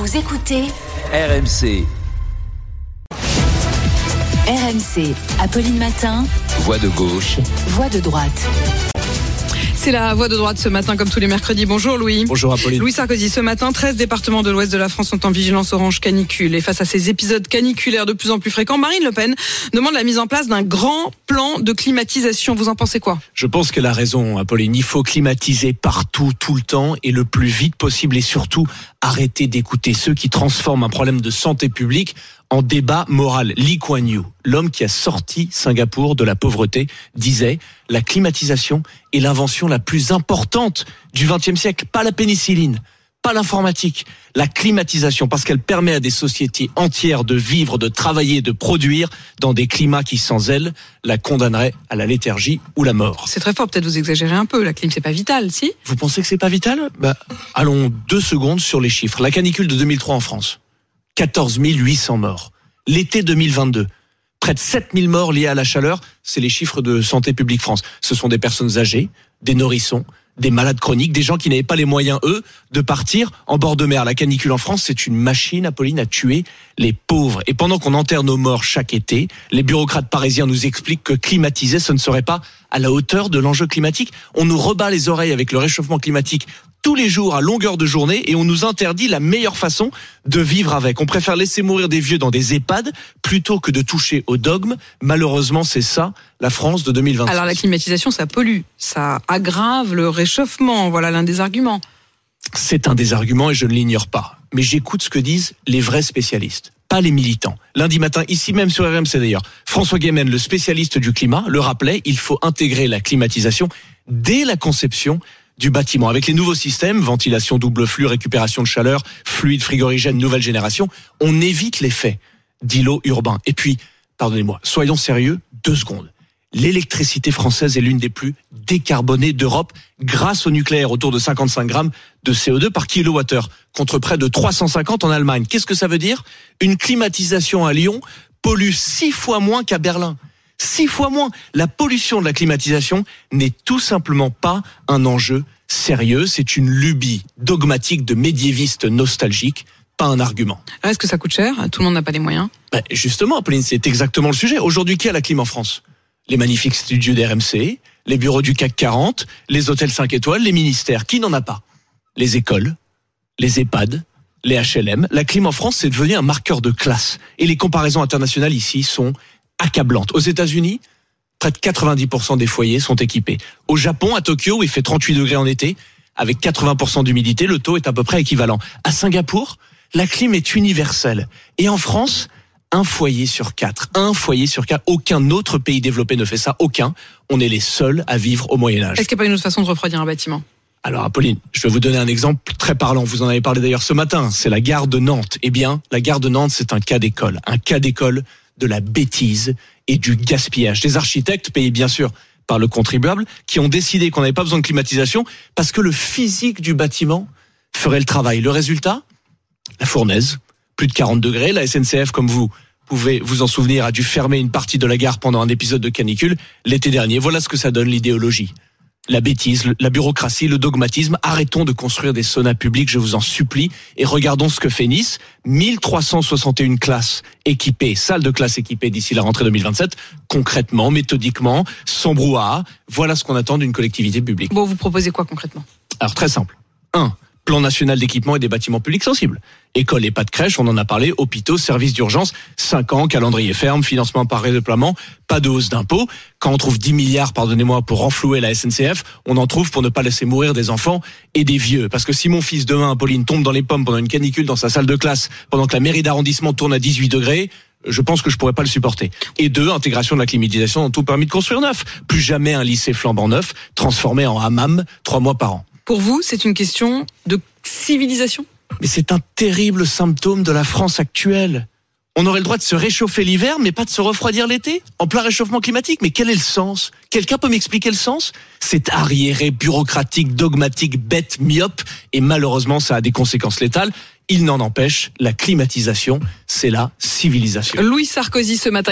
Vous écoutez RMC. RMC, Apolline Matin. Voix de gauche. Voix de droite. C'est la voix de droite ce matin, comme tous les mercredis. Bonjour Louis. Bonjour Apolline. Louis Sarkozy, ce matin, 13 départements de l'ouest de la France sont en vigilance orange canicule. Et face à ces épisodes caniculaires de plus en plus fréquents, Marine Le Pen demande la mise en place d'un grand plan de climatisation. Vous en pensez quoi ? Je pense qu'elle a raison, Apolline. Il faut climatiser partout, tout le temps et le plus vite possible. Et surtout, arrêter d'écouter ceux qui transforment un problème de santé publique en débat moral. Lee Kuan Yew, l'homme qui a sorti Singapour de la pauvreté, disait « La climatisation est l'invention la plus importante du XXe siècle. Pas la pénicilline, pas l'informatique. La climatisation, parce qu'elle permet à des sociétés entières de vivre, de travailler, de produire dans des climats qui, sans elle, la condamneraient à la léthargie ou la mort. » C'est très fort, peut-être vous exagérez un peu. La clim, c'est pas vital, si ? Vous pensez que c'est pas vital ? Allons 2 secondes sur les chiffres. La canicule de 2003 en France. 14 800 morts. L'été 2022, près de 7 000 morts liés à la chaleur, c'est les chiffres de Santé publique France. Ce sont des personnes âgées, des nourrissons, des malades chroniques, des gens qui n'avaient pas les moyens, eux, de partir en bord de mer. La canicule en France, c'est une machine, Apolline, à tuer les pauvres. Et pendant qu'on enterre nos morts chaque été, les bureaucrates parisiens nous expliquent que climatiser, ce ne serait pas à la hauteur de l'enjeu climatique. On nous rebat les oreilles avec le réchauffement climatique tous les jours à longueur de journée et on nous interdit la meilleure façon de vivre avec. On préfère laisser mourir des vieux dans des EHPAD plutôt que de toucher au dogme. Malheureusement, c'est ça, la France de 2026. Alors la climatisation, ça pollue, ça aggrave le réchauffement, voilà l'un des arguments. C'est un des arguments et je ne l'ignore pas. Mais j'écoute ce que disent les vrais spécialistes, pas les militants. Lundi matin, ici même sur RMC d'ailleurs, François Guémen, le spécialiste du climat, le rappelait, il faut intégrer la climatisation dès la conception du bâtiment. Avec les nouveaux systèmes, ventilation double flux, récupération de chaleur, fluide frigorigène, nouvelle génération, on évite l'effet d'îlot urbain. Et puis, pardonnez-moi, soyons sérieux, 2 secondes. L'électricité française est l'une des plus décarbonées d'Europe grâce au nucléaire, autour de 55 grammes de CO2 par kilowattheure, contre près de 350 en Allemagne. Qu'est-ce que ça veut dire ? Une climatisation à Lyon pollue 6 fois moins qu'à Berlin. 6 fois moins. La pollution de la climatisation n'est tout simplement pas un enjeu sérieux. C'est une lubie dogmatique de médiévistes nostalgiques, pas un argument. Est-ce que ça coûte cher ? Tout le monde n'a pas les moyens. Justement, Apolline, c'est exactement le sujet. Aujourd'hui, qui a la clim en France ? Les magnifiques studios d'RMC, les bureaux du CAC 40, les hôtels 5 étoiles, les ministères. Qui n'en a pas ? Les écoles, les EHPAD, les HLM. La clim en France, c'est devenu un marqueur de classe. Et les comparaisons internationales ici sont accablantes. Aux États-Unis, près de 90% des foyers sont équipés. Au Japon, à Tokyo, où il fait 38 degrés en été, avec 80% d'humidité, le taux est à peu près équivalent. À Singapour, la clim est universelle. Et en France, 1 foyer sur 4. 1 foyer sur 4. Aucun autre pays développé ne fait ça. Aucun. On est les seuls à vivre au Moyen-Âge. Est-ce qu'il n'y a pas une autre façon de refroidir un bâtiment ? Alors Apolline, je vais vous donner un exemple très parlant. Vous en avez parlé d'ailleurs ce matin. C'est la gare de Nantes. Eh bien, la gare de Nantes, c'est un cas d'école. Un cas d'école de la bêtise et du gaspillage. Des architectes payés bien sûr par le contribuable qui ont décidé qu'on n'avait pas besoin de climatisation parce que le physique du bâtiment ferait le travail. Le résultat ? La fournaise, plus de 40 degrés. La SNCF, comme vous pouvez vous en souvenir, a dû fermer une partie de la gare pendant un épisode de canicule l'été dernier. Voilà ce que ça donne, l'idéologie. La bêtise, la bureaucratie, le dogmatisme. Arrêtons de construire des saunas publics, je vous en supplie, et regardons ce que fait Nice. 1361 classes équipées, salles de classe équipées d'ici la rentrée 2027. Concrètement, méthodiquement, sans brouhaha, voilà ce qu'on attend d'une collectivité publique. Bon, vous proposez quoi concrètement ? Alors très simple. 1. Plan national d'équipement et des bâtiments publics sensibles. Écoles et pas de crèche, on en a parlé, hôpitaux, services d'urgence, 5 ans, calendrier ferme, financement par redéploiement, pas de hausse d'impôts. Quand on trouve 10 milliards, pardonnez-moi, pour renflouer la SNCF, on en trouve pour ne pas laisser mourir des enfants et des vieux. Parce que si mon fils demain, Apolline, tombe dans les pommes pendant une canicule dans sa salle de classe, pendant que la mairie d'arrondissement tourne à 18 degrés, je pense que je pourrais pas le supporter. Et 2, intégration de la climatisation dans tout permis de construire neuf. Plus jamais un lycée flambant neuf, transformé en hammam 3 mois par an. Pour vous, c'est une question de civilisation ? Mais c'est un terrible symptôme de la France actuelle. On aurait le droit de se réchauffer l'hiver, mais pas de se refroidir l'été, en plein réchauffement climatique. Mais quel est le sens ? Quelqu'un peut m'expliquer le sens ? C'est arriéré, bureaucratique, dogmatique, bête, myope, et malheureusement, ça a des conséquences létales. Il n'en empêche, la climatisation, c'est la civilisation. Louis Sarkozy ce matin.